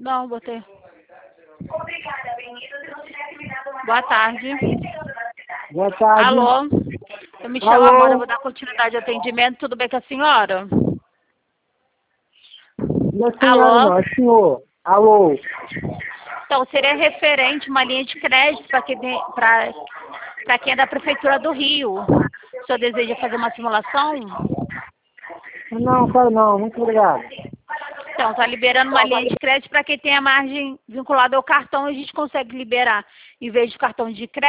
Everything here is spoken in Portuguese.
Não, botei. Boa tarde. Boa tarde. Alô? Eu me chamo Alô? Amanda, vou dar continuidade ao atendimento. Tudo bem com a senhora? Não é senhora, Alô? não, é senhor. Alô? Então, seria referente uma linha de crédito para quem é da Prefeitura do Rio. O senhor deseja fazer uma simulação? Não, quero não, muito obrigado. Então, está liberando uma linha de crédito para quem tem a margem vinculada ao cartão, a gente consegue liberar, em vez de cartão de crédito.